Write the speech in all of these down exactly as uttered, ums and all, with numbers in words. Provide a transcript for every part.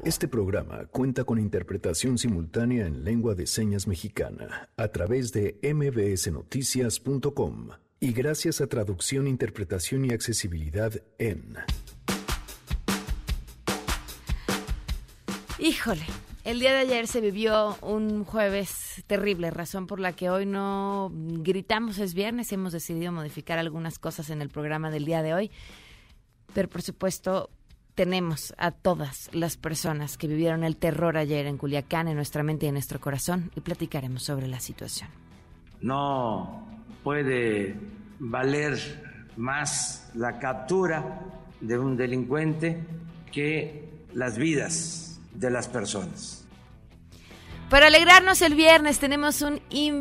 Este programa cuenta con interpretación simultánea en lengua de señas mexicana a través de eme be ese noticias punto com y gracias a traducción, interpretación y accesibilidad en... Híjole, el día de ayer se vivió un jueves terrible, razón por la que hoy no gritamos es viernes. Hemos decidido modificar algunas cosas en el programa del día de hoy, pero por supuesto tenemos a todas las personas que vivieron el terror ayer en Culiacán en nuestra mente y en nuestro corazón y platicaremos sobre la situación. No puede valer más la captura de un delincuente que las vidas de las personas. Para alegrarnos el viernes tenemos un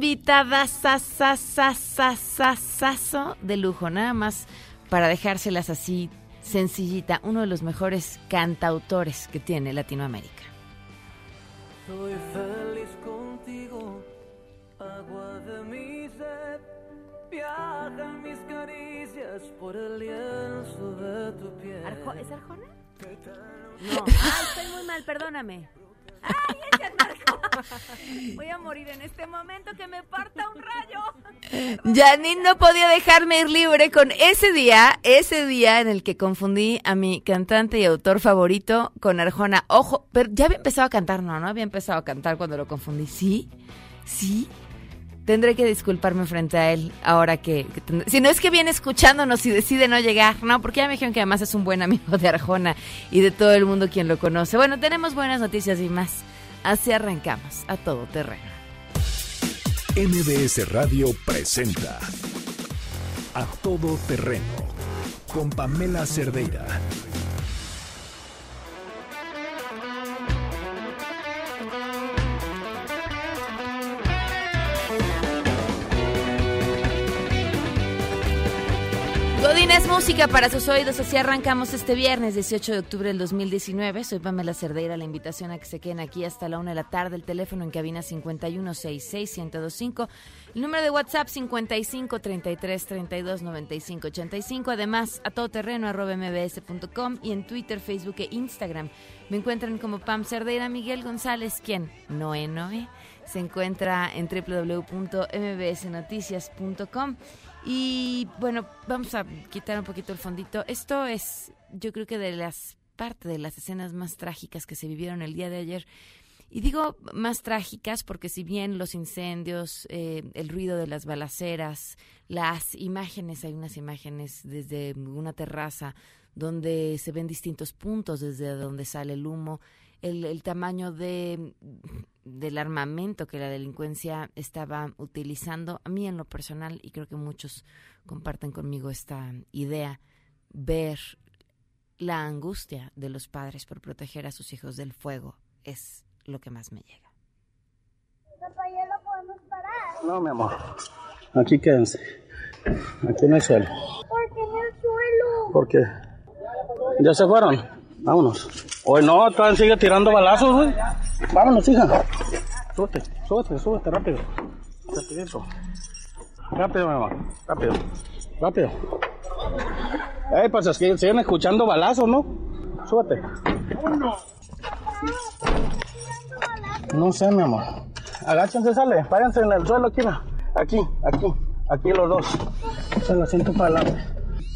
invitadazazazazazazo de lujo, nada más para dejárselas así sencillita, uno de los mejores cantautores que tiene Latinoamérica. Soy feliz contigo, agua de mi sed, viajan mis caricias por el lienzo de tu piel. ¿Arjo- ¿Es Arjona? No, ah, estoy muy mal, perdóname. ¡Ay, ese es Marco! Voy a morir en este momento, que me parta un rayo. Janine no podía dejarme ir libre con ese día, ese día en el que confundí a mi cantante y autor favorito con Arjona. Ojo, pero ya había empezado a cantar, no, no había empezado a cantar cuando lo confundí. ¿Sí? ¿Sí? Tendré que disculparme frente a él ahora que, que tendré, si no es que viene escuchándonos y decide no llegar, no, porque ya me dijeron que además es un buen amigo de Arjona y de todo el mundo quien lo conoce. Bueno, tenemos buenas noticias y más. Así arrancamos a todo terreno. eme be ese Radio presenta A Todo Terreno con Pamela Cerdeira. Godínez Música para sus oídos, así arrancamos este viernes dieciocho de octubre del dos mil diecinueve. Soy Pamela Cerdeira, la invitación a que se queden aquí hasta la una de la tarde, el teléfono en cabina cincuenta y uno sesenta y seis, uno cero cinco, el número de WhatsApp cincuenta y cinco, treinta y tres, treinta y dos, noventa y cinco, ochenta y cinco, además a todoterreno arroba eme be ese punto com y en Twitter, Facebook e Instagram me encuentran como Pam Cerdeira. Miguel González, quien Noé Noé, se encuentra en doble u doble u doble u punto eme be ese noticias punto com. Y bueno, vamos a quitar un poquito el fondito. Esto es, yo creo que de las parte de las escenas más trágicas que se vivieron el día de ayer. Y digo más trágicas porque si bien los incendios, eh, el ruido de las balaceras, las imágenes, hay unas imágenes desde una terraza donde se ven distintos puntos desde donde sale el humo, el, el tamaño de... del armamento que la delincuencia estaba utilizando. A mí en lo personal, y creo que muchos comparten conmigo esta idea, ver la angustia de los padres por proteger a sus hijos del fuego es lo que más me llega. Papá, ¿ya lo podemos parar? No, mi amor, aquí quédense, aquí no hay suelo. ¿Por qué no hay suelo? Porque ya se fueron, vámonos. Hoy no, todavía sigue tirando balazos, güey. Vámonos, hija. Súbete, súbete, súbete, rápido. Rapidito. Rápido, mi amor. Rápido. Rápido. Eh, pues es que siguen escuchando balazos, ¿no? Súbete. No sé, mi amor. Agáchense, sale. Váyanse en el suelo, aquí, va. Aquí, aquí. Aquí los dos. Se lo siento para adelante.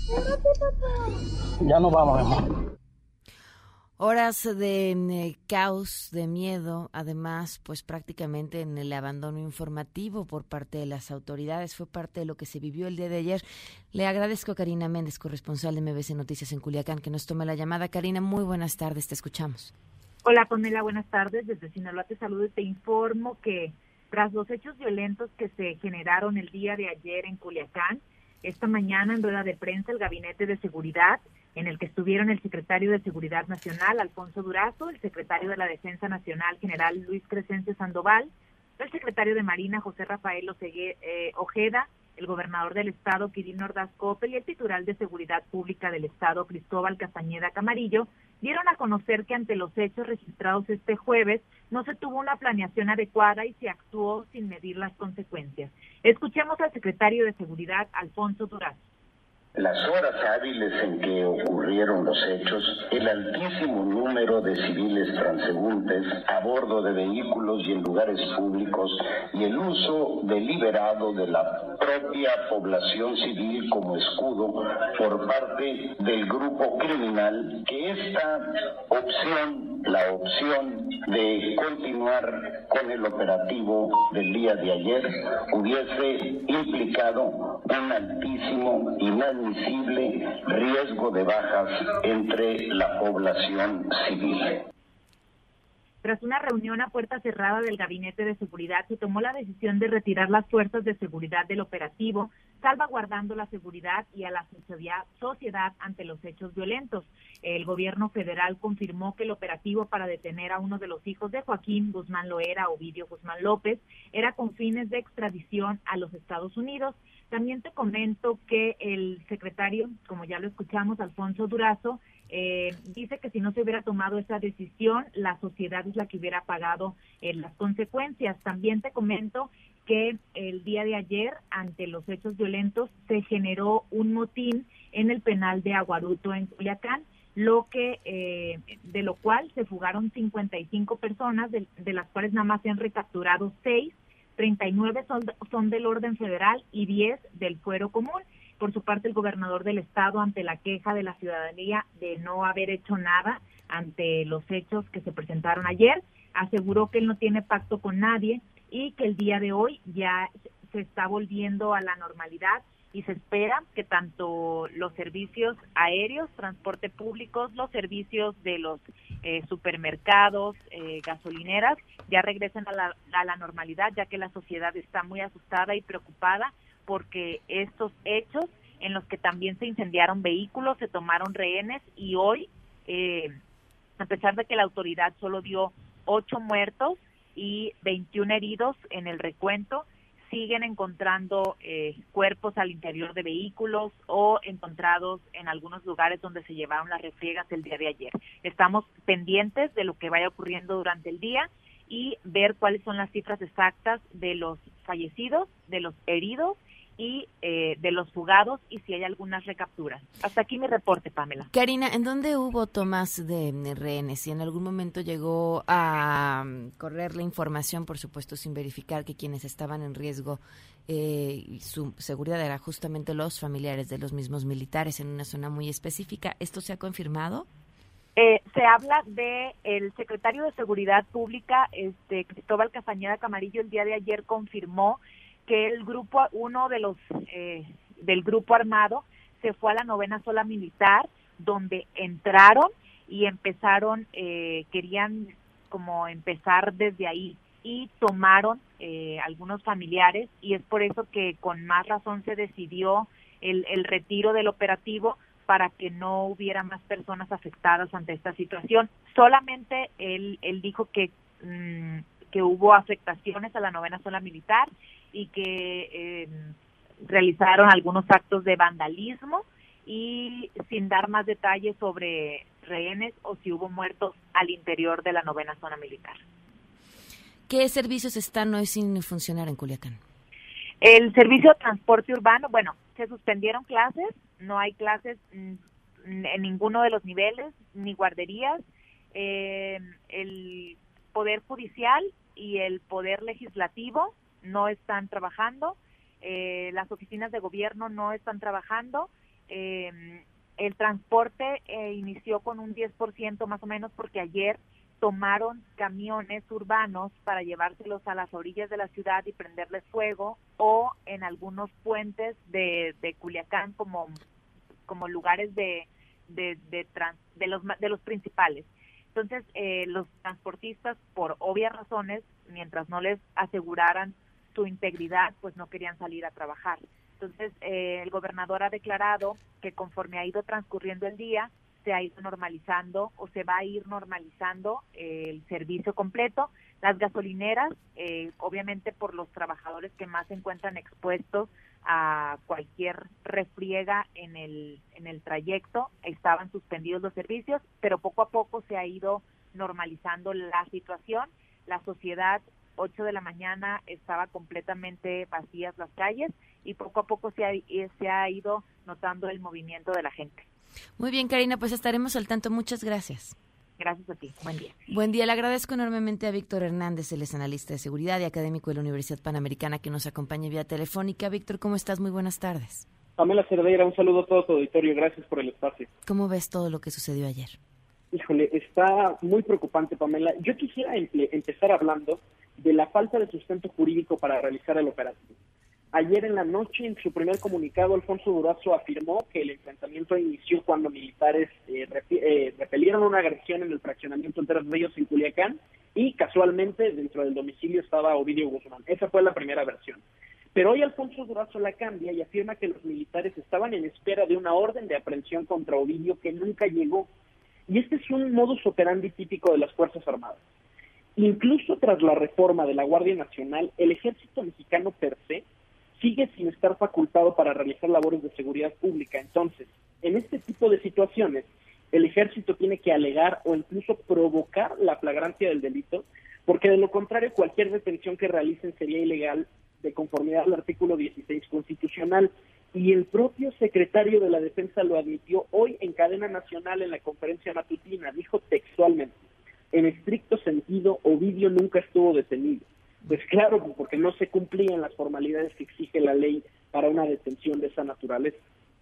Ya nos vamos, mi amor. Horas de eh, caos, de miedo, además, pues prácticamente en el abandono informativo por parte de las autoridades, fue parte de lo que se vivió el día de ayer. Le agradezco a Karina Méndez, corresponsal de eme be ese Noticias en Culiacán, que nos tome la llamada. Karina, muy buenas tardes, te escuchamos. Hola, Pamela, buenas tardes. Desde Sinaloa te saludo y te informo que tras los hechos violentos que se generaron el día de ayer en Culiacán, esta mañana en rueda de prensa el Gabinete de Seguridad, en el que estuvieron el secretario de Seguridad Nacional, Alfonso Durazo, el secretario de la Defensa Nacional, general Luis Crescencio Sandoval, el secretario de Marina, José Rafael Osegue, eh, Ojeda, el gobernador del estado, Quirino Ordaz Coppel, y el titular de Seguridad Pública del estado, Cristóbal Castañeda Camarillo, dieron a conocer que ante los hechos registrados este jueves no se tuvo una planeación adecuada y se actuó sin medir las consecuencias. Escuchemos al secretario de Seguridad, Alfonso Durazo. Las horas hábiles en que ocurrieron los hechos, el altísimo número de civiles transeúntes a bordo de vehículos y en lugares públicos y el uso deliberado de la propia población civil como escudo por parte del grupo criminal, que esta opción, la opción de continuar con el operativo del día de ayer, hubiese implicado un altísimo y inadmisible riesgo de bajas entre la población civil. Tras una reunión a puerta cerrada del Gabinete de Seguridad, se tomó la decisión de retirar las fuerzas de seguridad del operativo, salvaguardando la seguridad y a la sociedad ante los hechos violentos. El gobierno federal confirmó que el operativo para detener a uno de los hijos de Joaquín Guzmán Loera, Ovidio Guzmán López, era con fines de extradición a los Estados Unidos. También te comento que el secretario, como ya lo escuchamos, Alfonso Durazo, eh, dice que si no se hubiera tomado esa decisión, la sociedad es la que hubiera pagado eh, las consecuencias. También te comento que el día de ayer, ante los hechos violentos, se generó un motín en el penal de Aguaruto en Culiacán, lo que eh, de lo cual se fugaron cincuenta y cinco personas, de, de las cuales nada más se han recapturado seis, treinta y nueve son, son del orden federal y diez del fuero común. Por su parte, el gobernador del estado, ante la queja de la ciudadanía de no haber hecho nada ante los hechos que se presentaron ayer, aseguró que él no tiene pacto con nadie y que el día de hoy ya se está volviendo a la normalidad y se espera que tanto los servicios aéreos, transporte públicos, los servicios de los eh, supermercados, eh, gasolineras, ya regresen a la, a la normalidad, ya que la sociedad está muy asustada y preocupada porque estos hechos en los que también se incendiaron vehículos, se tomaron rehenes y hoy, eh, a pesar de que la autoridad solo dio ocho muertos y veintiún heridos en el recuento, siguen encontrando eh, cuerpos al interior de vehículos o encontrados en algunos lugares donde se llevaron las refriegas el día de ayer. Estamos pendientes de lo que vaya ocurriendo durante el día y ver cuáles son las cifras exactas de los fallecidos, de los heridos y eh, de los fugados y si hay algunas recapturas. Hasta aquí mi reporte, Pamela. Karina, ¿en dónde hubo tomas de rehenes? Si en algún momento llegó a correr la información, por supuesto sin verificar que quienes estaban en riesgo eh, y su seguridad eran justamente los familiares de los mismos militares en una zona muy específica, ¿esto se ha confirmado? Eh, se habla de el secretario de Seguridad Pública, este Cristóbal Castañeda Camarillo, el día de ayer confirmó que el grupo, uno de los eh, del grupo armado se fue a la novena sola militar, donde entraron y empezaron, eh, querían como empezar desde ahí y tomaron eh, algunos familiares y es por eso que con más razón se decidió el, el retiro del operativo para que no hubiera más personas afectadas ante esta situación. Solamente él, él dijo que, mmm, que hubo afectaciones a la novena zona militar y que eh, realizaron algunos actos de vandalismo y sin dar más detalles sobre rehenes o si hubo muertos al interior de la novena zona militar. ¿Qué servicios están hoy sin funcionar en Culiacán? El servicio de transporte urbano, bueno, se suspendieron clases, no hay clases en ninguno de los niveles, ni guarderías. Eh, el Poder Judicial y el Poder Legislativo no están trabajando, eh, las oficinas de gobierno no están trabajando, eh, el transporte eh, inició con un diez por ciento más o menos porque ayer tomaron camiones urbanos para llevárselos a las orillas de la ciudad y prenderles fuego o en algunos puentes de, de Culiacán como, como lugares de, de, de, trans, de, los, de los principales. Entonces, eh, los transportistas, por obvias razones, mientras no les aseguraran su integridad, pues no querían salir a trabajar. Entonces, eh, el gobernador ha declarado que conforme ha ido transcurriendo el día, se ha ido normalizando o se va a ir normalizando eh, el servicio completo. Las gasolineras, eh, obviamente por los trabajadores que más se encuentran expuestos a cualquier refriega en el, en el trayecto, estaban suspendidos los servicios, pero poco a poco se ha ido normalizando la situación. La sociedad, ocho de la mañana, estaba completamente vacías las calles y poco a poco se ha, se ha ido notando el movimiento de la gente. Muy bien, Karina, pues estaremos al tanto. Muchas gracias. Gracias a ti. Buen día. Buen día. Le agradezco enormemente a Víctor Hernández, él es analista de seguridad y académico de la Universidad Panamericana, que nos acompaña vía telefónica. Víctor, ¿cómo estás? Muy buenas tardes. Pamela Cerdeira, un saludo a todo tu auditorio. Gracias por el espacio. ¿Cómo ves todo lo que sucedió ayer? Híjole, está muy preocupante, Pamela. Yo quisiera empe- empezar hablando de la falta de sustento jurídico para realizar el operativo. Ayer en la noche, en su primer comunicado, Alfonso Durazo afirmó que el enfrentamiento inició cuando militares eh, rep- eh, repelieron una agresión en el fraccionamiento Tres Ríos en Culiacán y casualmente dentro del domicilio estaba Ovidio Guzmán. Esa fue la primera versión. Pero hoy Alfonso Durazo la cambia y afirma que los militares estaban en espera de una orden de aprehensión contra Ovidio que nunca llegó. Y este es un modus operandi típico de las Fuerzas Armadas. Incluso tras la reforma de la Guardia Nacional, el ejército mexicano per se sigue sin estar facultado para realizar labores de seguridad pública. Entonces, en este tipo de situaciones, el ejército tiene que alegar o incluso provocar la flagrancia del delito, porque de lo contrario cualquier detención que realicen sería ilegal de conformidad al artículo dieciséis constitucional. Y el propio secretario de la Defensa lo admitió hoy en cadena nacional en la conferencia matutina. Dijo textualmente: en estricto sentido, Ovidio nunca estuvo detenido. Pues claro, porque no se cumplían las formalidades que exige la ley para una detención de esa naturaleza.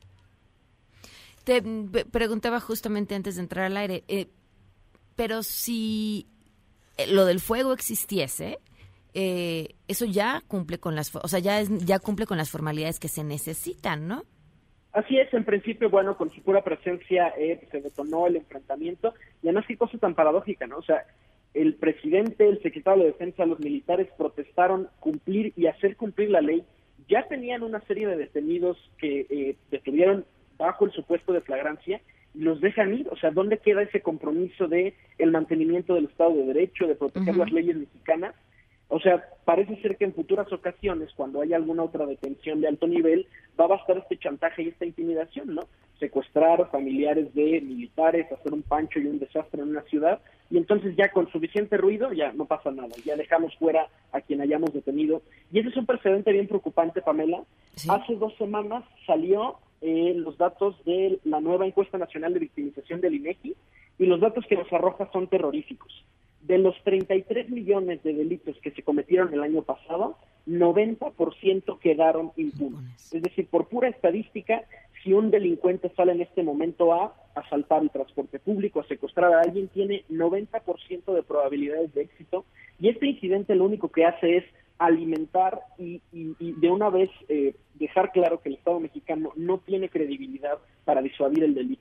Te preguntaba justamente antes de entrar al aire, eh, pero si lo del fuego existiese, eh, eso ya cumple con las, o sea, ya es, ya cumple con las formalidades que se necesitan, ¿no? Así es, en principio, bueno, con su pura presencia eh, se detonó el enfrentamiento, y además qué cosa tan paradójica, ¿no? O sea, el presidente, el secretario de Defensa, los militares protestaron cumplir y hacer cumplir la ley. Ya tenían una serie de detenidos que eh, detuvieron bajo el supuesto de flagrancia y los dejan ir. O sea, ¿dónde queda ese compromiso de el mantenimiento del Estado de Derecho, de proteger uh-huh. las leyes mexicanas? O sea, parece ser que en futuras ocasiones, cuando haya alguna otra detención de alto nivel, va a bastar este chantaje y esta intimidación, ¿no? Secuestrar familiares de militares, hacer un pancho y un desastre en una ciudad, y entonces ya con suficiente ruido ya no pasa nada, ya dejamos fuera a quien hayamos detenido. Y ese es un precedente bien preocupante, Pamela. ¿Sí? Hace dos semanas salió eh, los datos de la nueva encuesta nacional de victimización del INEGI, y los datos que nos arroja son terroríficos. De los treinta y tres millones de delitos que se cometieron el año pasado, noventa por ciento quedaron impunes. Es decir, por pura estadística, si un delincuente sale en este momento a asaltar el transporte público, a secuestrar a alguien, tiene noventa por ciento de probabilidades de éxito. Y este incidente lo único que hace es alimentar y, y, y de una vez eh, dejar claro que el Estado mexicano no tiene credibilidad para disuadir el delito.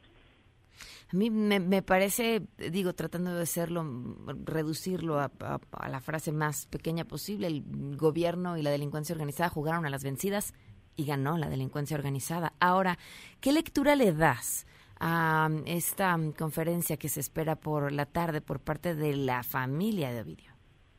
A mí me, me parece, digo, tratando de hacerlo, reducirlo a, a, a la frase más pequeña posible, el gobierno y la delincuencia organizada jugaron a las vencidas y ganó la delincuencia organizada. Ahora, ¿qué lectura le das a esta conferencia que se espera por la tarde por parte de la familia de Ovidio?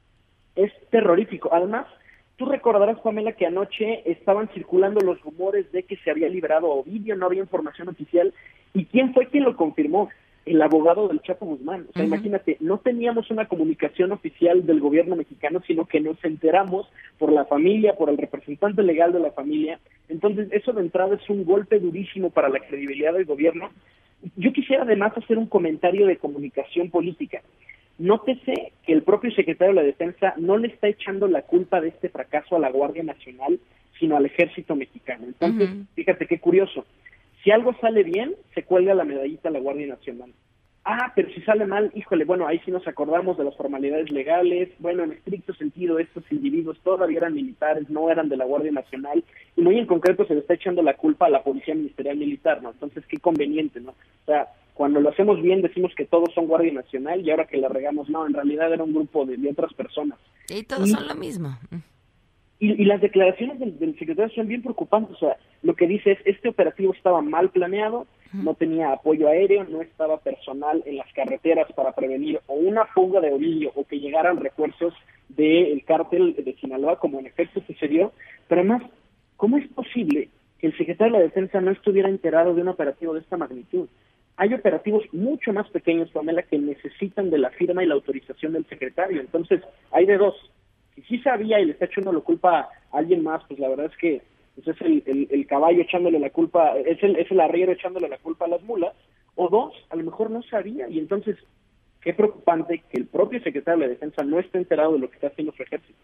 Es terrorífico. Además, tú recordarás, Pamela, que anoche estaban circulando los rumores de que se había liberado a Ovidio, no había información oficial. ¿Y quién fue quien lo confirmó? El abogado del Chapo Guzmán. O sea, uh-huh. imagínate, no teníamos una comunicación oficial del gobierno mexicano, sino que nos enteramos por la familia, por el representante legal de la familia. Entonces, eso de entrada es un golpe durísimo para la credibilidad del gobierno. Yo quisiera además hacer un comentario de comunicación política. Nótese que el propio secretario de la Defensa no le está echando la culpa de este fracaso a la Guardia Nacional, sino al Ejército Mexicano. Entonces, uh-huh. fíjate qué curioso. Si algo sale bien, se cuelga la medallita a la Guardia Nacional. Ah, pero si sale mal, híjole, bueno, ahí sí nos acordamos de las formalidades legales. Bueno, en estricto sentido, estos individuos todavía eran militares, no eran de la Guardia Nacional. Y muy en concreto se le está echando la culpa a la Policía Ministerial Militar, ¿no? Entonces, qué conveniente, ¿no? O sea, cuando lo hacemos bien decimos que todos son Guardia Nacional y ahora que la regamos, no, en realidad era un grupo de, de otras personas. Y todos y, son lo mismo. Y, y las declaraciones del, del secretario son bien preocupantes. O sea, lo que dice es, este operativo estaba mal planeado, uh-huh. no tenía apoyo aéreo, no estaba personal en las carreteras para prevenir o una fuga de Ovidio o que llegaran refuerzos del cártel de Sinaloa, como en efecto sucedió. Pero además, ¿cómo es posible que el secretario de la Defensa no estuviera enterado de un operativo de esta magnitud? Hay operativos mucho más pequeños, Pamela, que necesitan de la firma y la autorización del secretario. Entonces, hay de dos. Si sí sabía y le está echando la culpa a alguien más, pues la verdad es que pues es el, el, el caballo echándole la culpa, es el, es el arriero echándole la culpa a las mulas, o dos, a lo mejor no sabía, y entonces, qué preocupante que el propio secretario de Defensa no esté enterado de lo que está haciendo su ejército.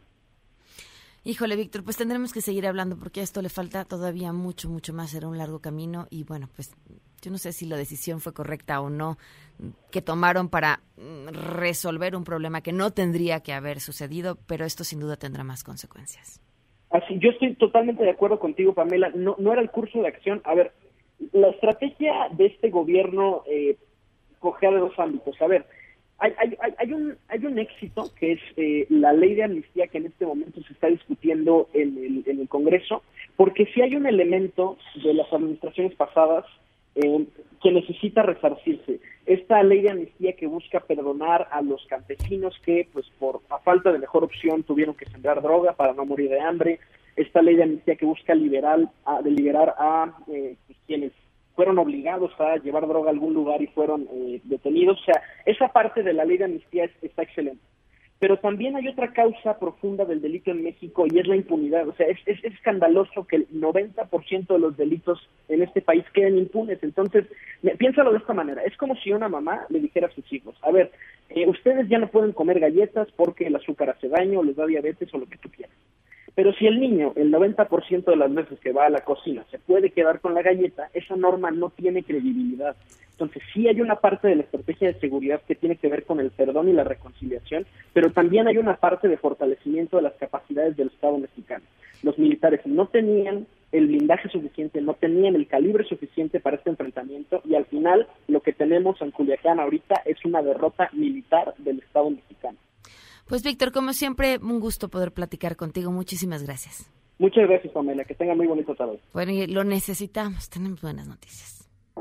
Híjole, Víctor, pues tendremos que seguir hablando porque a esto le falta todavía mucho, mucho más, será un largo camino y bueno, pues yo no sé si la decisión fue correcta o no que tomaron para resolver un problema que no tendría que haber sucedido, pero esto sin duda tendrá más consecuencias. Así, yo estoy totalmente de acuerdo contigo, Pamela, no, no era el curso de acción. A ver, la estrategia de este gobierno eh, cogea de dos ámbitos. A ver, Hay, hay, hay, un, hay un éxito que es eh, la ley de amnistía que en este momento se está discutiendo en el, en el Congreso, porque si hay un elemento de las administraciones pasadas eh, que necesita resarcirse. Esta ley de amnistía que busca perdonar a los campesinos que, pues por a falta de mejor opción, tuvieron que sembrar droga para no morir de hambre. Esta ley de amnistía que busca liberar a, de liberar a eh, pues, quienes fueron obligados a llevar droga a algún lugar y fueron eh, detenidos. O sea, esa parte de la ley de amnistía es, está excelente. Pero también hay otra causa profunda del delito en México y es la impunidad. O sea, es, es, es escandaloso que el noventa por ciento de los delitos en este país queden impunes. Entonces, me, piénsalo de esta manera. Es como si una mamá le dijera a sus hijos, a ver, eh, ustedes ya no pueden comer galletas porque el azúcar hace daño, les da diabetes o lo que tú quieras. Pero si el niño, el noventa por ciento de las veces que va a la cocina, se puede quedar con la galleta, esa norma no tiene credibilidad. Entonces sí hay una parte de la estrategia de seguridad que tiene que ver con el perdón y la reconciliación, pero también hay una parte de fortalecimiento de las capacidades del Estado mexicano. Los militares no tenían el blindaje suficiente, no tenían el calibre suficiente para este enfrentamiento y al final lo que tenemos en Culiacán ahorita es una derrota militar del Estado mexicano. Pues Víctor, como siempre, un gusto poder platicar contigo. Muchísimas gracias. Muchas gracias, Pamela. Que tenga muy bonito tarde. Bueno, y lo necesitamos. Tenemos buenas noticias.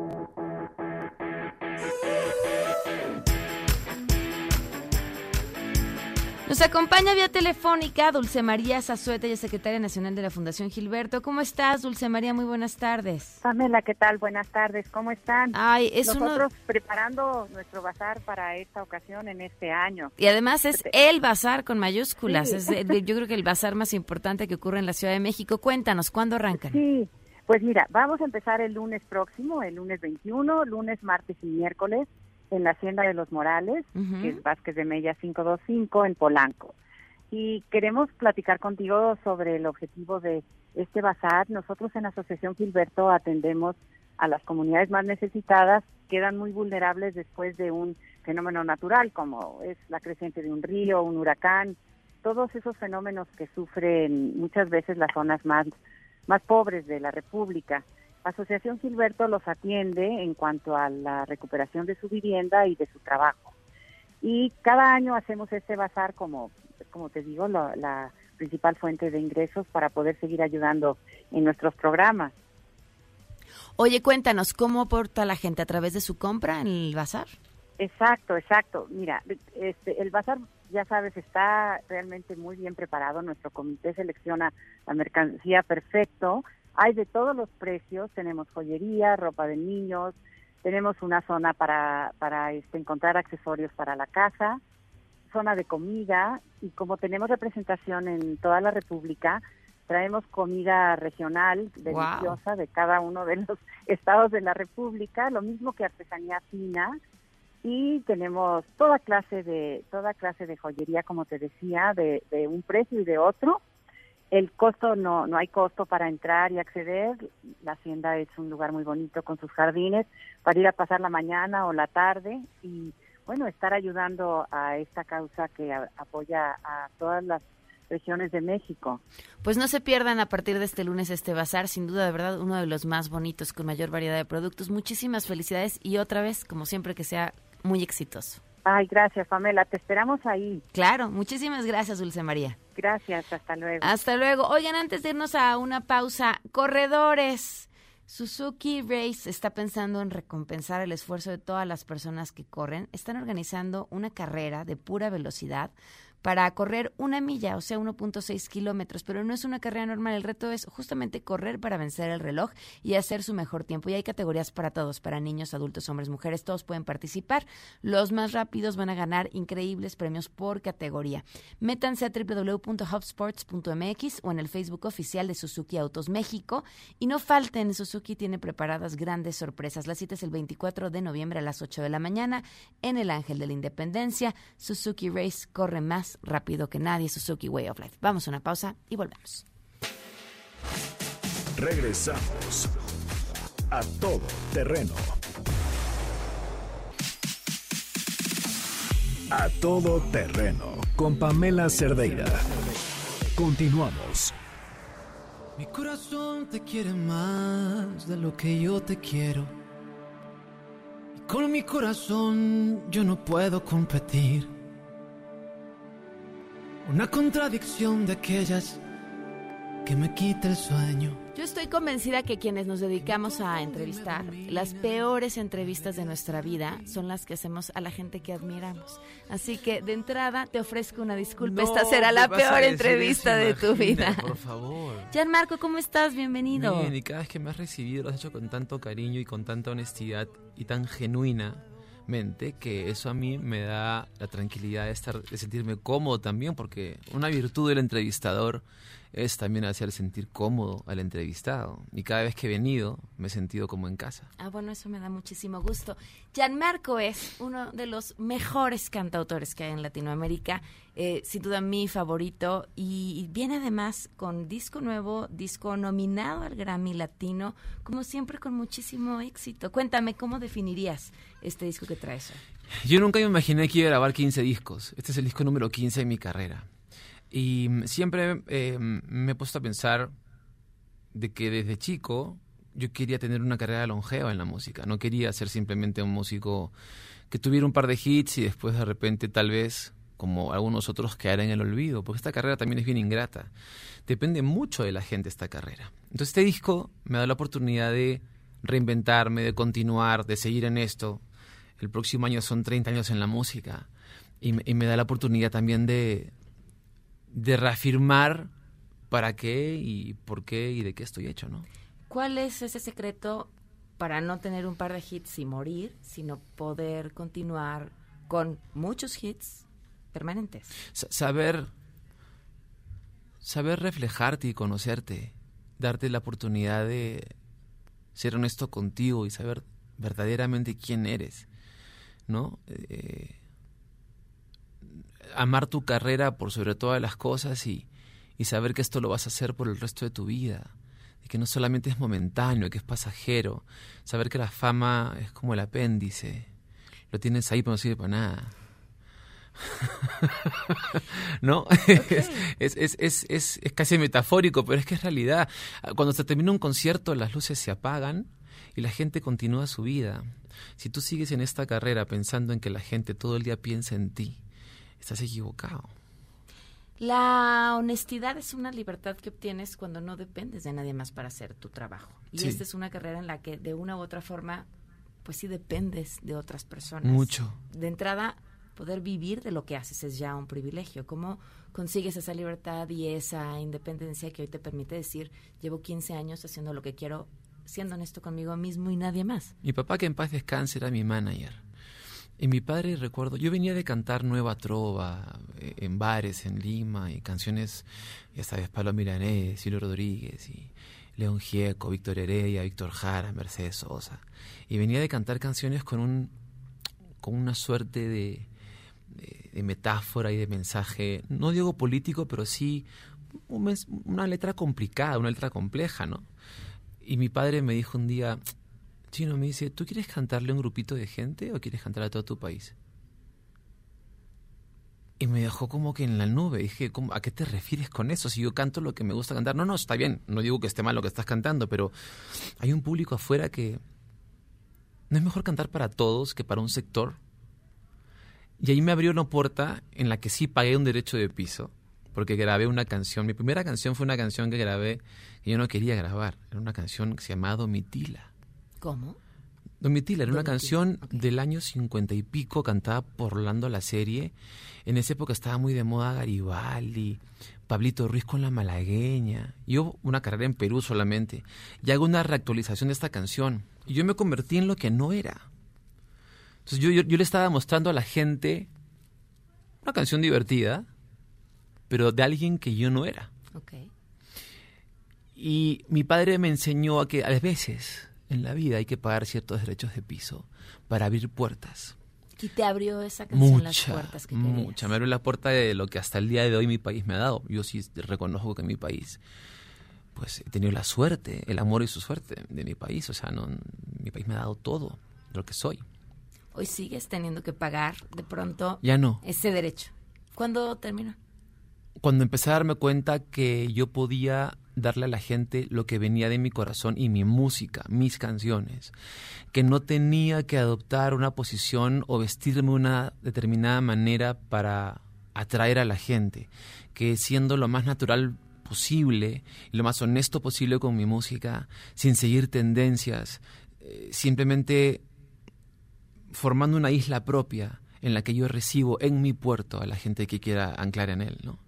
Nos acompaña vía telefónica Dulce María Zazueta, ella es secretaria nacional de la Fundación Gilberto. ¿Cómo estás, Dulce María? Muy buenas tardes. Pamela, ¿qué tal? Buenas tardes. ¿Cómo están? Ay, es Nosotros uno... preparando nuestro bazar para esta ocasión en este año. Y además es el bazar con mayúsculas. Sí. Es el, yo creo que el bazar más importante que ocurre en la Ciudad de México. Cuéntanos, ¿cuándo arrancan? Sí, pues mira, vamos a empezar el lunes próximo, el lunes veintiuno, lunes, martes y miércoles en la Hacienda de los Morales, uh-huh. que es Vázquez de Mella quinientos veinticinco en Polanco. Y queremos platicar contigo sobre el objetivo de este bazar. Nosotros en Asociación Gilberto atendemos a las comunidades más necesitadas, quedan muy vulnerables después de un fenómeno natural, como es la creciente de un río, un huracán, todos esos fenómenos que sufren muchas veces las zonas más, más pobres de la República. Asociación Gilberto los atiende en cuanto a la recuperación de su vivienda y de su trabajo. Y cada año hacemos este bazar como... como te digo, la, la principal fuente de ingresos para poder seguir ayudando en nuestros programas. Oye, cuéntanos, ¿cómo aporta la gente a través de su compra en el bazar? Exacto, exacto. Mira, este, el bazar, ya sabes, está realmente muy bien preparado. Nuestro comité selecciona la mercancía perfecto. Hay de todos los precios, tenemos joyería, ropa de niños, tenemos una zona para, para este, encontrar accesorios para la casa, zona de comida, y como tenemos representación en toda la República, traemos comida regional deliciosa wow. de cada uno de los estados de la República, lo mismo que artesanía fina, y tenemos toda clase de toda clase de joyería, como te decía, de, de un precio y de otro. El costo, no no hay costo para entrar y acceder. La hacienda es un lugar muy bonito con sus jardines para ir a pasar la mañana o la tarde y bueno, estar ayudando a esta causa que a, apoya a todas las regiones de México. Pues no se pierdan a partir de este lunes este bazar, sin duda, de verdad, uno de los más bonitos, con mayor variedad de productos. Muchísimas felicidades y otra vez, como siempre, que sea muy exitoso. Ay, gracias, Pamela, te esperamos ahí. Claro, muchísimas gracias, Dulce María. Gracias, hasta luego. Hasta luego. Oigan, antes de irnos a una pausa, corredores. Suzuki Race está pensando en recompensar el esfuerzo de todas las personas que corren. Están organizando una carrera de pura velocidad para correr una milla, o sea, uno punto seis kilómetros, pero no es una carrera normal. El reto es justamente correr para vencer el reloj y hacer su mejor tiempo. Y hay categorías para todos, para niños, adultos, hombres, mujeres, todos pueden participar. Los más rápidos van a ganar increíbles premios por categoría. Métanse a doble u doble u doble u punto hubsports punto m x o en el Facebook oficial de Suzuki Autos México. Y no falten, Suzuki tiene preparadas grandes sorpresas. La cita es el veinticuatro de noviembre a las ocho de la mañana en el Ángel de la Independencia. Suzuki Race corre más rápido que nadie. Suzuki Way of Life. Vamos a una pausa y volvemos. Regresamos a Todo Terreno. A Todo Terreno con Pamela Cerdeira. Continuamos. Mi corazón te quiere más de lo que yo te quiero. Y con mi corazón yo no puedo competir. Una contradicción de aquellas que me quita el sueño. Yo estoy convencida que quienes nos dedicamos a entrevistar, las peores entrevistas de nuestra vida son las que hacemos a la gente que admiramos. Así que, de entrada, te ofrezco una disculpa. No, Esta será la peor entrevista de tu Imagina, vida. por favor. Gianmarco, ¿cómo estás? Bienvenido. Bien, y cada vez que me has recibido lo has hecho con tanto cariño y con tanta honestidad y tan genuinamente que eso a mí me da la tranquilidad de, estar, de sentirme cómodo también, porque una virtud del entrevistador es también hacer sentir cómodo al entrevistado. Y cada vez que he venido me he sentido como en casa. Ah, bueno, eso me da muchísimo gusto. Gianmarco es uno de los mejores cantautores que hay en Latinoamérica, eh, sin duda mi favorito, y viene además con disco nuevo, disco nominado al Grammy Latino, como siempre con muchísimo éxito. Cuéntame, ¿cómo definirías este disco que traes hoy? Yo nunca me imaginé que iba a grabar quince discos. Este es el disco número quince de mi carrera. Y siempre eh, me he puesto a pensar de que desde chico yo quería tener una carrera longeva en la música. No quería ser simplemente un músico que tuviera un par de hits y después de repente tal vez, como algunos otros, quedara en el olvido. Porque esta carrera también es bien ingrata. Depende mucho de la gente esta carrera. Entonces este disco me da la oportunidad de reinventarme, de continuar, de seguir en esto. El próximo año son treinta años en la música. Y me, y me da la oportunidad también de... de reafirmar para qué y por qué y de qué estoy hecho, ¿no? ¿Cuál es ese secreto para no tener un par de hits y morir, sino poder continuar con muchos hits permanentes? S- saber, saber reflejarte y conocerte, darte la oportunidad de ser honesto contigo y saber verdaderamente quién eres, ¿no? Eh, amar tu carrera por sobre todas las cosas y, y saber que esto lo vas a hacer por el resto de tu vida, y que no solamente es momentáneo, que es pasajero, saber que la fama es como el apéndice, lo tienes ahí pero no sirve para nada. ¿No? Okay. es, es, es, es, es, es casi metafórico, pero es que es realidad. Cuando se termina un concierto las luces se apagan y la gente continúa su vida. Si tú sigues en esta carrera pensando en que la gente todo el día piensa en ti, estás equivocado. La honestidad es una libertad que obtienes cuando no dependes de nadie más para hacer tu trabajo. Y sí. Esta es una carrera en la que de una u otra forma, pues sí dependes de otras personas. Mucho. De entrada, poder vivir de lo que haces es ya un privilegio. ¿Cómo consigues esa libertad y esa independencia que hoy te permite decir, llevo quince años haciendo lo que quiero, siendo honesto conmigo mismo y nadie más? Mi papá, que en paz descanse, era mi manager. Y mi padre, recuerdo, yo venía de cantar Nueva Trova eh, en bares en Lima y canciones, ya sabes, Pablo Milanés, Silvio Rodríguez y León Gieco, Víctor Heredia, Víctor Jara, Mercedes Sosa. Y venía de cantar canciones con un con una suerte de, de, de metáfora y de mensaje, no digo político, pero sí un, una letra complicada, una letra compleja, ¿no? Y mi padre me dijo un día... Chino, me dice, ¿tú quieres cantarle a un grupito de gente o quieres cantar a todo tu país? Y me dejó como que en la nube. Dije, ¿cómo, ¿a qué te refieres con eso? Si yo canto lo que me gusta cantar. No, no, está bien. No digo que esté mal lo que estás cantando, pero hay un público afuera que... ¿No es mejor cantar para todos que para un sector? Y ahí me abrió una puerta en la que sí pagué un derecho de piso, porque grabé una canción. Mi primera canción fue una canción que grabé que yo no quería grabar. Era una canción que se llamaba Domitila. ¿Cómo? Domitila, era una Domitila, canción okay. del año cincuenta y pico, cantada por Orlando La Serie. En esa época estaba muy de moda Garibaldi, Pablito Ruiz con La Malagueña. Yo una carrera en Perú solamente. Y hago una reactualización de esta canción. Y yo me convertí en lo que no era. Entonces yo, yo, yo le estaba mostrando a la gente una canción divertida, pero de alguien que yo no era. Okay. Y mi padre me enseñó a que a veces en la vida hay que pagar ciertos derechos de piso para abrir puertas. ¿Y te abrió esa canción Mucha, las puertas que querías? Mucha, me abrió la puerta de lo que hasta el día de hoy mi país me ha dado. Yo sí reconozco que mi país, pues he tenido la suerte, el amor y su suerte de mi país. O sea, no, mi país me ha dado todo lo que soy. Hoy sigues teniendo que pagar de pronto Ya no. ese derecho. ¿Cuándo termina? Cuando empecé a darme cuenta que yo podía darle a la gente lo que venía de mi corazón y mi música, mis canciones, que no tenía que adoptar una posición o vestirme de una determinada manera para atraer a la gente, que siendo lo más natural posible y lo más honesto posible con mi música, sin seguir tendencias, eh, simplemente formando una isla propia en la que yo recibo en mi puerto a la gente que quiera anclar en él, ¿no?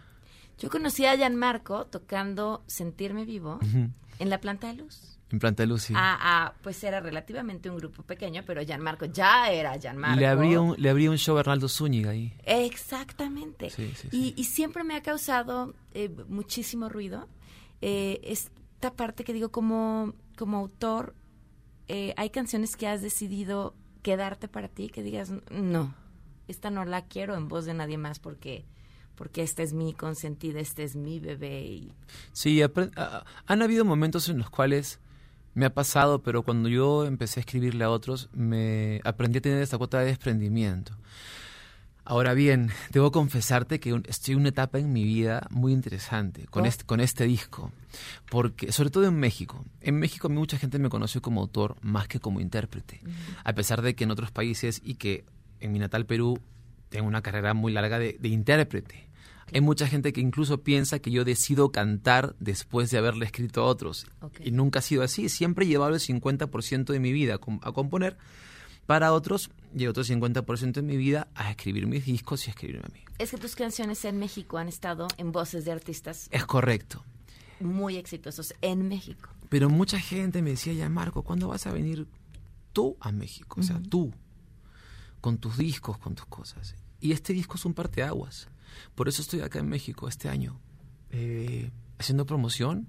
Yo conocí a Gianmarco tocando Sentirme Vivo Uh-huh. en la Planta de Luz. En Planta de Luz, sí. Ah, ah, pues era relativamente un grupo pequeño, pero Gianmarco ya era Gianmarco. Le abría un, le abría un show a Arnaldo Zúñiga ahí. Exactamente. Sí, sí, y, sí. y siempre me ha causado eh, muchísimo ruido eh, esta parte que digo, como, como autor, eh, hay canciones que has decidido quedarte para ti, que digas, no, esta no la quiero en voz de nadie más porque... porque esta es mi consentida, este es mi bebé. Y... Sí, apre- a- han habido momentos en los cuales me ha pasado, pero cuando yo empecé a escribirle a otros, me aprendí a tener esta cuota de desprendimiento. Ahora bien, debo confesarte que un- estoy en una etapa en mi vida muy interesante con, ¿Oh? este, con este disco, porque sobre todo en México. En México a mí mucha gente me conoció como autor más que como intérprete, Uh-huh. a pesar de que en otros países y que en mi natal Perú tengo una carrera muy larga de, de intérprete. Hay mucha gente que incluso piensa que yo decido cantar después de haberle escrito a otros. Okay. Y nunca ha sido así. Siempre he llevado el cincuenta por ciento de mi vida a, com- a componer para otros y otro cincuenta por ciento de mi vida a escribir mis discos y a escribirme a mí. Es que tus canciones en México han estado en voces de artistas Es correcto. muy exitosos en México. Pero mucha gente me decía, ya Marco, ¿cuándo vas a venir tú a México? O sea, Ujú. tú, con tus discos, con tus cosas. Y este disco es un parteaguas. Por eso estoy acá en México este año, eh, haciendo promoción.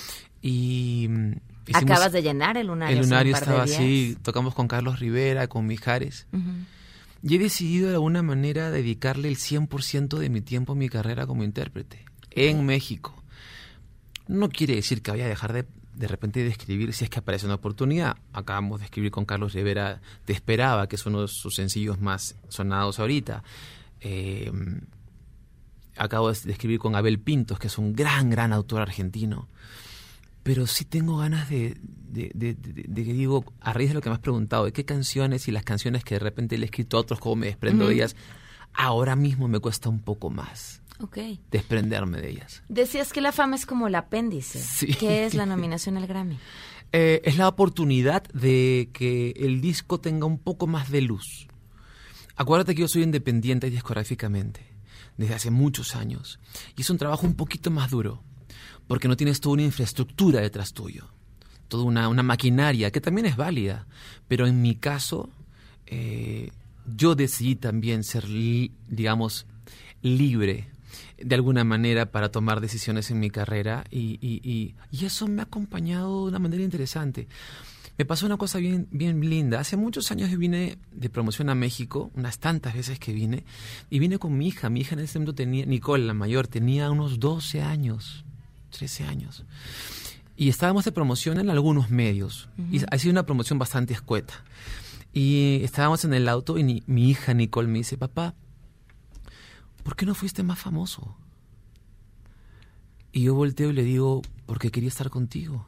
Y mm, hicimos- Acabas de llenar el Lunario. El hace un Lunario par de estaba días. así, tocamos con Carlos Rivera, con Mijares. Ujú. Y he decidido de alguna manera dedicarle el cien por ciento de mi tiempo a mi carrera como intérprete en México. No quiere decir que vaya a dejar de, de repente de escribir si es que aparece una oportunidad. Acabamos de escribir con Carlos Rivera Te Esperaba, que es uno de sus sencillos más sonados ahorita. Eh, acabo de escribir con Abel Pintos, que es un gran, gran autor argentino. Pero sí tengo ganas de, de, de, de, de que digo, a raíz de lo que me has preguntado, de qué canciones y las canciones que de repente le he escrito a otros, cómo me desprendo Ujú. de ellas, ahora mismo me cuesta un poco más Ok. desprenderme de ellas. Decías que la fama es como el apéndice. Sí. ¿Qué es la nominación al Grammy? Eh, es la oportunidad de que el disco tenga un poco más de luz. Acuérdate que yo soy independiente discográficamente desde hace muchos años y es un trabajo un poquito más duro porque no tienes toda una infraestructura detrás tuyo, toda una, una maquinaria que también es válida, pero en mi caso eh, yo decidí también ser, li- digamos, libre de alguna manera para tomar decisiones en mi carrera y, y, y, y eso me ha acompañado de una manera interesante. Me pasó una cosa bien, bien linda. Hace muchos años yo vine de promoción a México, unas tantas veces que vine, y vine con mi hija. Mi hija en ese momento tenía, Nicole, la mayor, tenía unos doce años, trece años. Y estábamos de promoción en algunos medios. Ujú. Y ha sido una promoción bastante escueta. Y estábamos en el auto y ni- mi hija Nicole me dice, papá, ¿por qué no fuiste más famoso? Y yo volteo y le digo, porque quería estar contigo.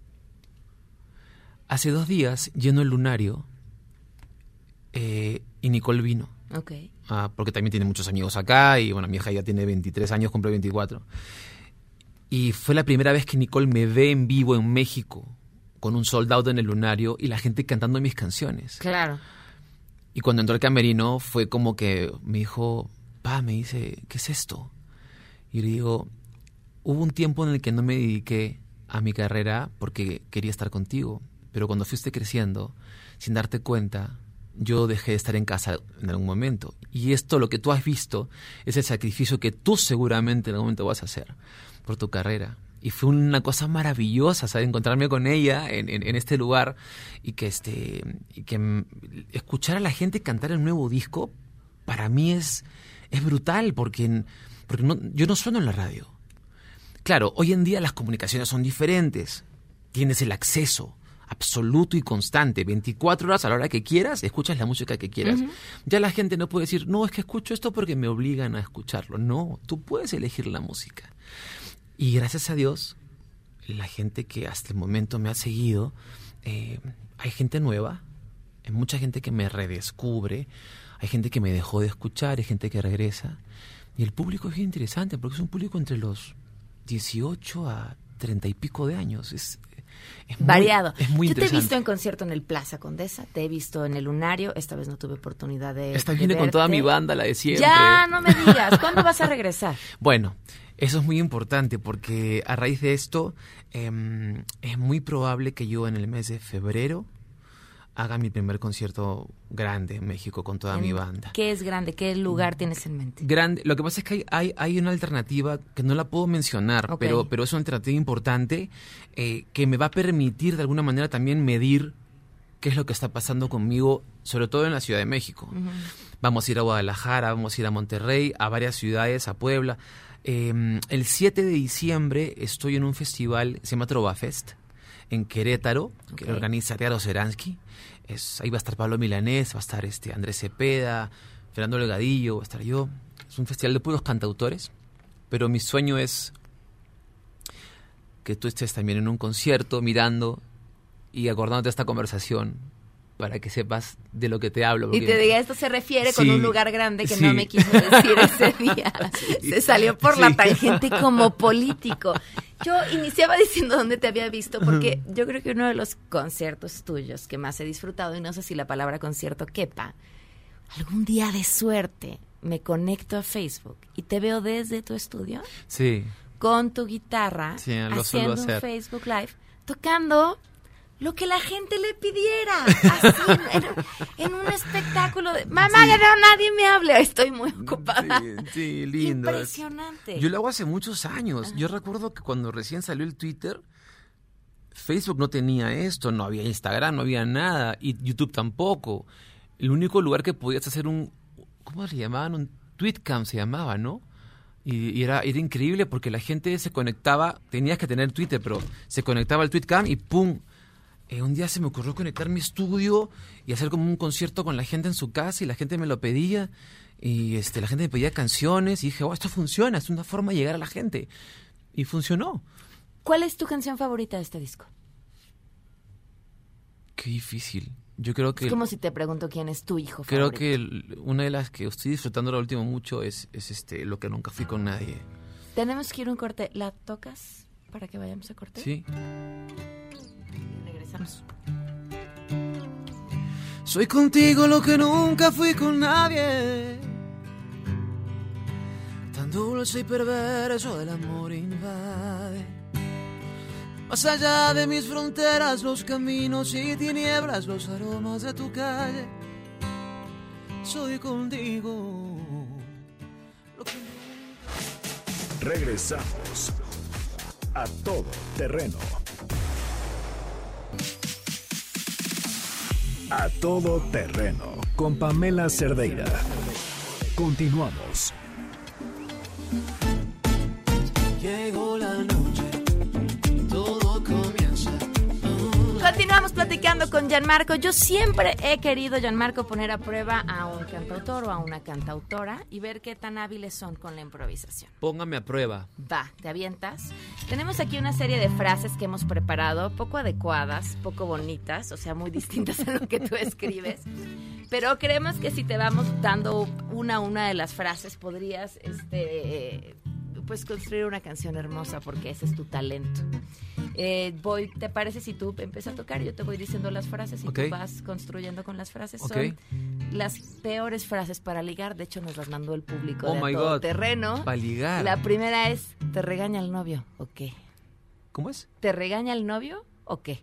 Hace dos días, lleno el Lunario, eh, y Nicole vino. Ok. Ah, porque también tiene muchos amigos acá, y bueno, mi hija ya tiene veintitrés años, cumple veinticuatro. Y fue la primera vez que Nicole me ve en vivo en México, con un sold out en el Lunario y la gente cantando mis canciones. Claro. Y cuando entró al camerino fue como que me dijo, pa, me dice, ¿qué es esto? Y le digo, hubo un tiempo en el que no me dediqué a mi carrera porque quería estar contigo, pero cuando fuiste creciendo, sin darte cuenta, yo dejé de estar en casa en algún momento. Y esto, lo que tú has visto, es el sacrificio que tú seguramente en algún momento vas a hacer por tu carrera. Y fue una cosa maravillosa, ¿sabes? Encontrarme con ella en, en, en este lugar y que, este, y que m- escuchar a la gente cantar el nuevo disco, para mí es, es brutal, porque, porque no, yo no sueno en la radio. Claro, hoy en día las comunicaciones son diferentes. Tienes el acceso absoluto y constante, veinticuatro horas a la hora que quieras, escuchas la música que quieras. Uh-huh. Ya la gente no puede decir, no, es que escucho esto porque me obligan a escucharlo. No, tú puedes elegir la música. Y gracias a Dios, la gente que hasta el momento me ha seguido, eh, hay gente nueva, hay mucha gente que me redescubre, hay gente que me dejó de escuchar, hay gente que regresa. Y el público es bien interesante porque es un público entre los dieciocho a treinta y pico de años. Es, es muy, variado. Es muy Yo te he interesante. visto en concierto en el Plaza Condesa, te he visto en el Lunario, esta vez no tuve oportunidad de Esta de viene verte. con toda mi banda, la de siempre. Ya, no me digas, ¿cuándo vas a regresar? Bueno, eso es muy importante porque a raíz de esto eh, es muy probable que yo en el mes de febrero haga mi primer concierto grande en México con toda ¿En mi banda. ¿Qué es grande? ¿Qué lugar tienes en mente? Grande. Lo que pasa es que hay, hay, hay una alternativa que no la puedo mencionar, Ok. pero, pero es una alternativa importante eh, que me va a permitir de alguna manera también medir qué es lo que está pasando conmigo, sobre todo en la Ciudad de México. Uh-huh. Vamos a ir a Guadalajara, vamos a ir a Monterrey, a varias ciudades, a Puebla. Eh, el siete de diciembre estoy en un festival, se llama Trova Fest, en Querétaro, que Ok. organiza Ricardo Seransky. Es, ahí va a estar Pablo Milanés, va a estar este Andrés Cepeda, Fernando Delgadillo, va a estar yo. Es un festival de puros cantautores, pero mi sueño es que tú estés también en un concierto mirando y acordándote de esta conversación para que sepas de lo que te hablo. Y te diga, esto se refiere con Sí, un lugar grande que sí. no me quiso decir ese día. Sí. Se salió por la Sí. tangente como político. Yo iniciaba diciendo dónde te había visto, porque yo creo que uno de los conciertos tuyos que más he disfrutado, y no sé si la palabra concierto quepa, algún día de suerte me conecto a Facebook y te veo desde tu estudio Sí. con tu guitarra Sí, lo suelo haciendo un hacer. Facebook Live, tocando lo que la gente le pidiera, así, en, en un espectáculo de, mamá, Sí. que no, nadie me hable, estoy muy ocupada. Sí, sí, lindo. Impresionante. Yo lo hago hace muchos años. Yo recuerdo que cuando recién salió el Twitter, Facebook no tenía esto, no había Instagram, no había nada, y YouTube tampoco. El único lugar que podías hacer un, ¿cómo le llamaban? Un tweetcam se llamaba, ¿no? Y, y era, era increíble porque la gente se conectaba, tenías que tener Twitter, pero se conectaba al tweetcam y ¡pum! Eh, un día se me ocurrió conectar mi estudio y hacer como un concierto con la gente en su casa y la gente me lo pedía y este, la gente me pedía canciones y dije, oh, esto funciona, es una forma de llegar a la gente. Y funcionó. ¿Cuál es tu canción favorita de este disco? Qué difícil. Yo creo que... Es como si te pregunto quién es tu hijo Creo favorito. que el- una de las que estoy disfrutando lo último mucho es, es este Lo que nunca fui con nadie. Tenemos que ir a un corte. ¿La tocas para que vayamos a corte? Sí. Regresamos. Soy contigo lo que nunca fui con nadie. Tan dulce y perverso el amor invade. Más allá de mis fronteras, los caminos y tinieblas, los aromas de tu calle. Soy contigo. Lo que nunca... Regresamos a Todo Terreno. A Todo Terreno con Pamela Cerdeira. Continuamos. Llegó la noche, todo comienza. Continuamos platicando con Gianmarco. Yo siempre he querido, Gianmarco, poner a prueba a un cantautor o a una cantautora y ver qué tan hábiles son con la improvisación. Póngame a prueba. Va, ¿te avientas? Tenemos aquí una serie de frases que hemos preparado, poco adecuadas, poco bonitas, o sea, muy distintas a lo que tú escribes. Pero creemos que si te vamos dando una a una de las frases, podrías este, pues construir una canción hermosa porque ese es tu talento. Eh, voy, ¿te parece si tú empiezas a tocar? Yo te voy diciendo las frases y okay. tú vas construyendo con las frases. Okay. Son las peores frases para ligar. De hecho, nos las mandó el público oh de my Todo God. Terreno. Para ligar. La primera es, ¿te regaña el novio o qué? ¿Cómo es? ¿Te regaña el novio o qué?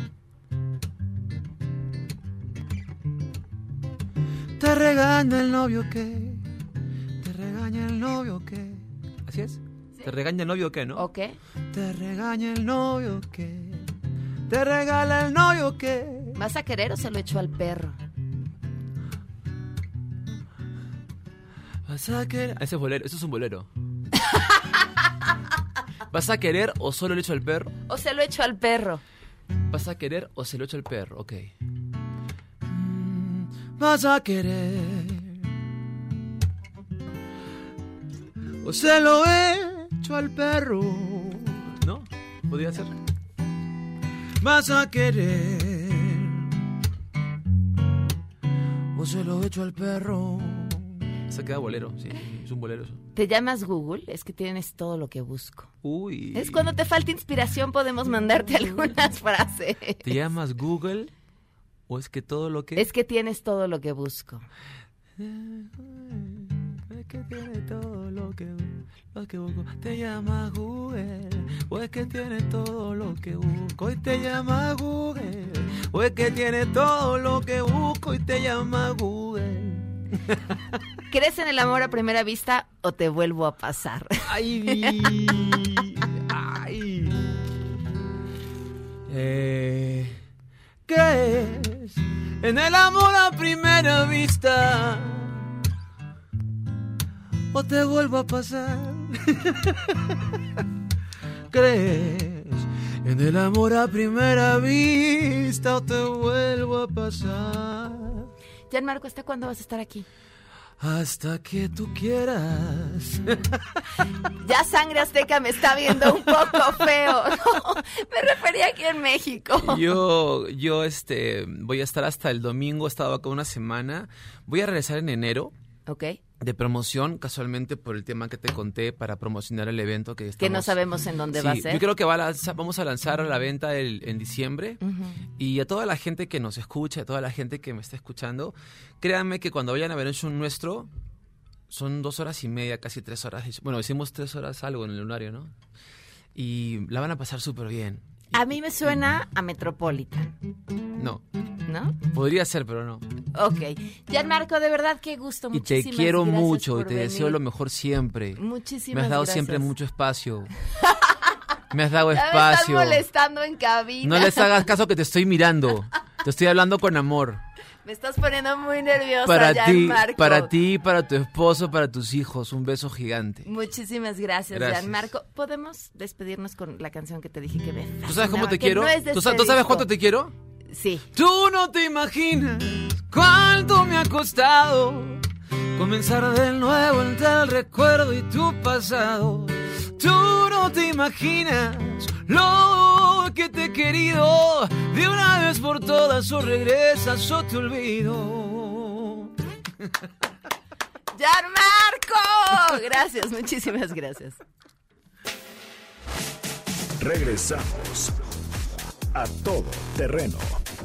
¿Te regaña el novio o qué? ¿Te regaña el novio o qué? ¿Así es? ¿Sí? ¿Te regaña el novio o qué, no? ¿O qué? ¿Te regaña el novio o qué? ¿Te regala el novio o qué? ¿Vas a querer o se lo echó al perro? ¿Vas a querer? Ese es bolero, eso es un bolero. ¿Vas a querer o solo le echo al perro? O se lo echo al perro. ¿Vas a querer o se lo echo al perro? Ok. ¿Vas a querer o se lo echo al perro? ¿No? ¿Podría ser? ¿Vas a querer o se lo echo al perro? Se queda bolero, sí, es un bolero eso. ¿Te llamas Google? Es que tienes todo lo que busco. Uy. Es cuando te falta inspiración podemos mandarte algunas frases. ¿Te llamas Google o es que todo lo que... Es que tienes todo lo que busco. Es que tiene todo lo que, lo que busco. Te llamas Google o es que tiene todo lo que busco y te llama Google o es que tiene todo lo que busco y te llama Google. ¿Crees en el amor a primera vista o te vuelvo a pasar? Ay, ay. Eh, ¿Qué es en el amor a primera vista o te vuelvo a pasar? ¿Crees en el amor a primera vista o te vuelvo a pasar? Gianmarco, ¿hasta cuándo vas a estar aquí? Hasta que tú quieras. Ya Sangre Azteca me está viendo un poco feo. No, me refería aquí en México. Yo, yo este, voy a estar hasta el domingo, he estado acá una semana. Voy a regresar en enero. Ok. De promoción, casualmente por el tema que te conté, para promocionar el evento que estamos... Que no sabemos en dónde sí, va a ser. Yo creo que va a lanzar, vamos a lanzar a la venta el, en diciembre. Uh-huh. Y a toda la gente que nos escucha, a toda la gente que me está escuchando, créanme que cuando vayan a ver un show nuestro, son dos horas y media, casi tres horas. Bueno, hicimos tres horas algo en el lunario, ¿no? Y la van a pasar súper bien. A mí me suena a Metropolitan. No. ¿No? Podría ser, pero no. Ok. Gianmarco, de verdad, qué gusto. Y te quiero mucho y te venir. deseo lo mejor siempre. Muchísimas gracias. Me has dado gracias. siempre mucho espacio. Me has dado ya espacio. Me estás molestando en cabina. No les hagas caso que te estoy mirando. Te estoy hablando con amor. Me estás poniendo muy nerviosa, para Gianmarco. ti, para ti, para tu esposo, para tus hijos. Un beso gigante. Muchísimas gracias, gracias. Gianmarco. ¿Podemos despedirnos con la canción que te dije que me fascinaba? ¿Tú sabes cómo te quiero? No es de ¿Tú, este ¿Tú sabes disco? cuánto te quiero? Sí. Tú no te imaginas cuánto me ha costado comenzar de nuevo entre el recuerdo y tu pasado. Tú no te imaginas lo que te he querido. De una vez por todas o regresas o te olvido. ¡Gianmarco! Gracias, muchísimas gracias. Regresamos a Todo Terreno.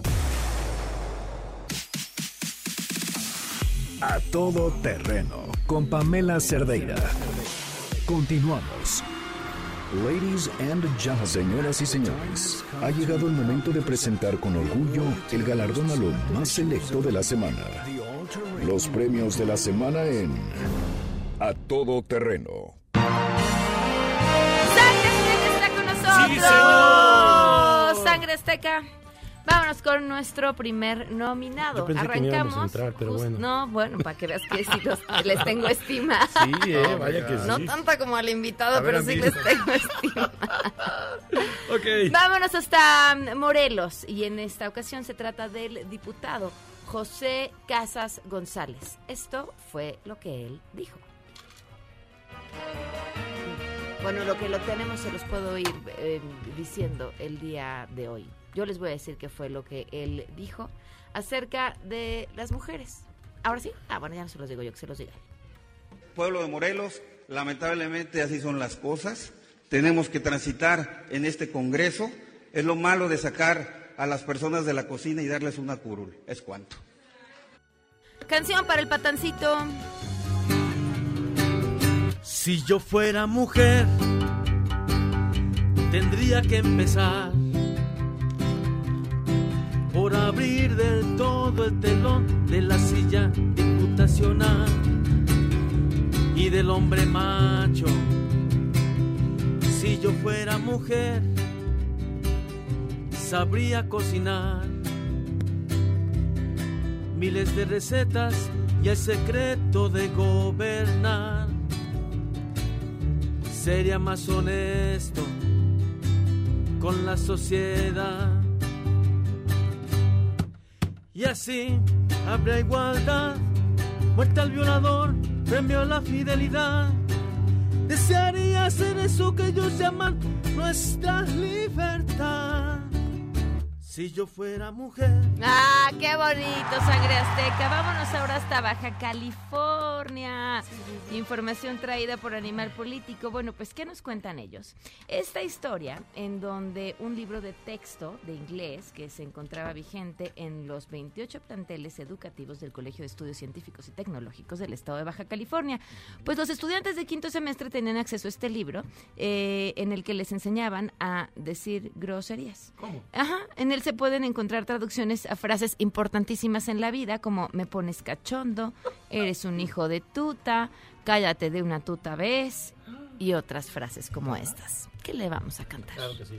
A Todo Terreno con Pamela Cerdeira. Continuamos. Ladies and gentlemen, señoras y señores, ha llegado el momento de presentar con orgullo el galardón a lo más selecto de la semana. Los premios de la semana en A Todo Terreno. ¡Sangre Azteca está con nosotros! ¡Sí, señor! ¡Sangre Azteca! Vámonos con nuestro primer nominado. Yo pensé Arrancamos. Que no íbamos a entrar, pero just, bueno. No, bueno, para que veas que sí los, les tengo estima. Sí, eh, vaya que sí. No tanta como al invitado, a pero ver, sí les tengo estima. Okay. Vámonos hasta Morelos. Y en esta ocasión se trata del diputado José Casas González. Esto fue lo que él dijo. Bueno, lo que lo tenemos se los puedo ir eh, diciendo el día de hoy. Yo les voy a decir qué fue lo que él dijo acerca de las mujeres. ¿Ahora sí? Ah, bueno, ya no se los digo yo, que se los diga él. Pueblo de Morelos, Lamentablemente así son las cosas. Tenemos que transitar en este Congreso. Es lo malo de sacar a las personas de la cocina y darles una curul. Es cuanto. Canción para el patancito. Si yo fuera mujer, tendría que empezar por abrir del todo el telón de la silla diputacional y del hombre macho. Si yo fuera mujer, sabría cocinar miles de recetas y el secreto de gobernar. Sería más honesto con la sociedad. Y así habrá igualdad, muerte al violador, premio a la fidelidad. Desearía hacer eso que ellos llaman nuestra libertad. Si yo fuera mujer. ¡Ah, qué bonito, Sangre Azteca! Vámonos ahora hasta Baja California. Información traída por Animal Político. Bueno, pues, ¿qué nos cuentan ellos? Esta historia, en donde un libro de texto de inglés que se encontraba vigente en los veintiocho planteles educativos del Colegio de Estudios Científicos y Tecnológicos del Estado de Baja California. Pues los estudiantes de quinto semestre tenían acceso a este libro, eh, en el que les enseñaban a decir groserías. ¿Cómo? Ajá, en el se pueden encontrar traducciones a frases importantísimas en la vida, como me pones cachondo, eres un hijo de tuta, cállate de una tuta vez, y otras frases como estas. ¿Qué le vamos a cantar? Claro que sí.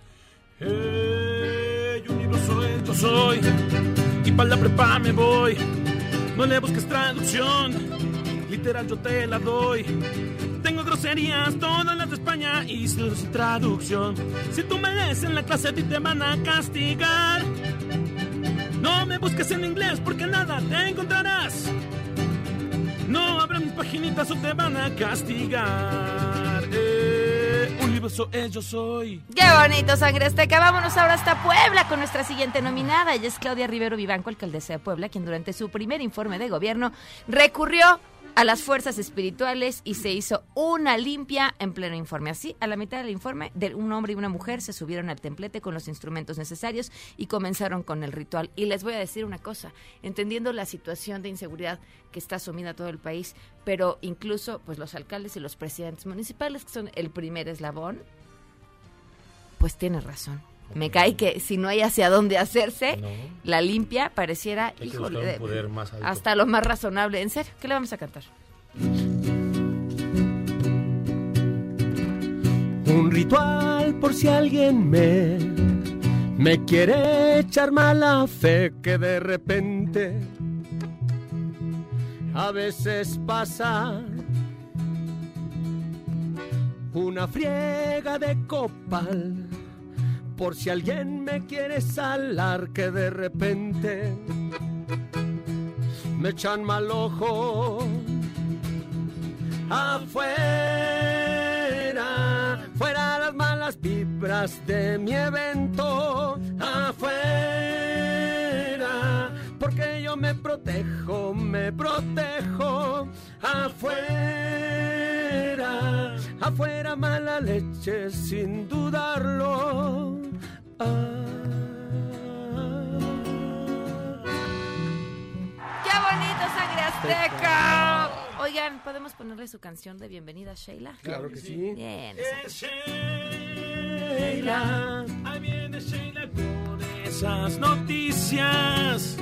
Hey, un libro soy, yo soy, y para la prepa me voy. No le busques traducción, literal yo te la doy. Tengo groserías, todas las de España y sin traducción. Si tú me lees en la clase a ti te van a castigar. No me busques en inglés porque nada te encontrarás. No abran mis paginitas o te van a castigar. Eh, un libro soy, yo soy. ¡Qué bonito, Sangre Azteca! Vámonos ahora hasta Puebla con nuestra siguiente nominada. Ella es Claudia Rivero Vivanco, alcaldesa de Puebla, quien durante su primer informe de gobierno recurrió a las fuerzas espirituales y se hizo una limpia en pleno informe. Así, a la mitad del informe, de un hombre y una mujer se subieron al templete con los instrumentos necesarios y comenzaron con el ritual. Y les voy a decir una cosa, entendiendo la situación de inseguridad que está sumida todo el país, pero incluso pues los alcaldes y los presidentes municipales, que son el primer eslabón, pues tiene razón. Me cae que si no hay hacia dónde hacerse, no. La limpia pareciera, hay híjole, que un poder más alto. Hasta lo más razonable. En serio, ¿qué le vamos a cantar? Un ritual por si alguien me, me quiere echar mala fe, que de repente a veces pasa una friega de copal. Por si alguien me quiere salar, que de repente me echan mal ojo. Afuera, fuera las malas vibras de mi evento. Afuera, porque yo me protejo, me protejo. Afuera, afuera mala leche sin dudarlo. Ah. ¡Qué bonito, Sangre Azteca! Oigan, ¿podemos ponerle su canción de bienvenida, Sheila? Claro que sí. Bien. Es Sheila, ahí viene Sheila con esas noticias.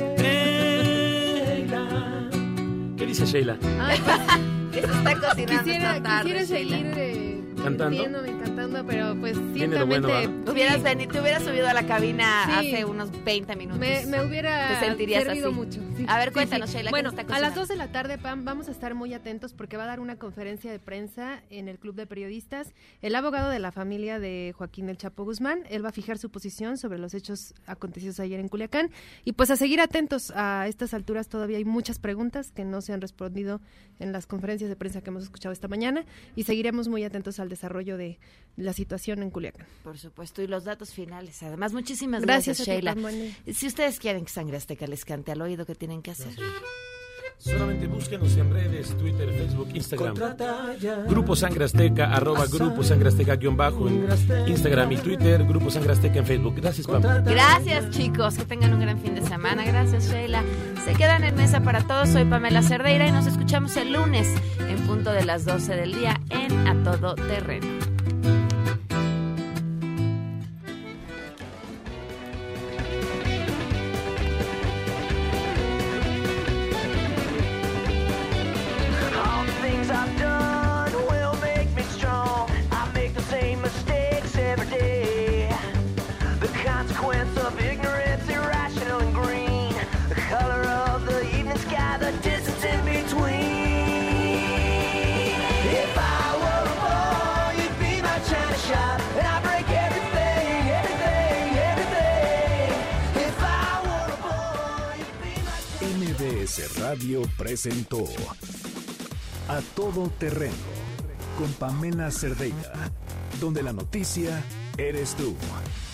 Sheila. ¿Qué dice Sheila? Ay, pues, que se está cocinando quisiera, esta tarde, quisiera Sheila. seguir eh, ¿Cantando? viéndome, cantando, pero pues Viene lo bueno, ciertamente... Te hubieras, venido, te hubieras subido a la cabina Sí. hace unos veinte minutos. Me, me hubiera Te sentirías servido así. mucho. Sí. A ver, Sí, cuéntanos, sí. Sheila, ¿qué Bueno, está a cocinando? las dos de la tarde, Pam, vamos a estar muy atentos porque va a dar una conferencia de prensa en el Club de Periodistas el abogado de la familia de Joaquín El Chapo Guzmán. Él va a fijar su posición sobre los hechos acontecidos ayer en Culiacán. Y pues a seguir atentos. A estas alturas todavía hay muchas preguntas que no se han respondido en las conferencias de prensa que hemos escuchado esta mañana y seguiremos muy atentos al desarrollo de la situación en Culiacán. Por supuesto, y los datos finales. Además, muchísimas Gracias, gracias, a ti, Sheila. Pam, buen día. Si ustedes quieren que Sangre Azteca les cante al oído, ¿qué tienen que hacer? Solamente búsquenos en redes, Twitter, Facebook, Instagram. Grupo Sangre Azteca, arroba Grupo Sangre Azteca, guión bajo en Instagram y Twitter, Grupo Sangre Azteca en Facebook. Gracias, Pam. Gracias, chicos. Que tengan un gran fin de semana. Gracias, Sheila. Se quedan en Mesa para Todos. Soy Pamela Cerdeira y nos escuchamos el lunes en punto de las doce del día en A Todo Terreno. Radio presentó A Todo Terreno con Pamela Cerdeira, donde la noticia eres tú.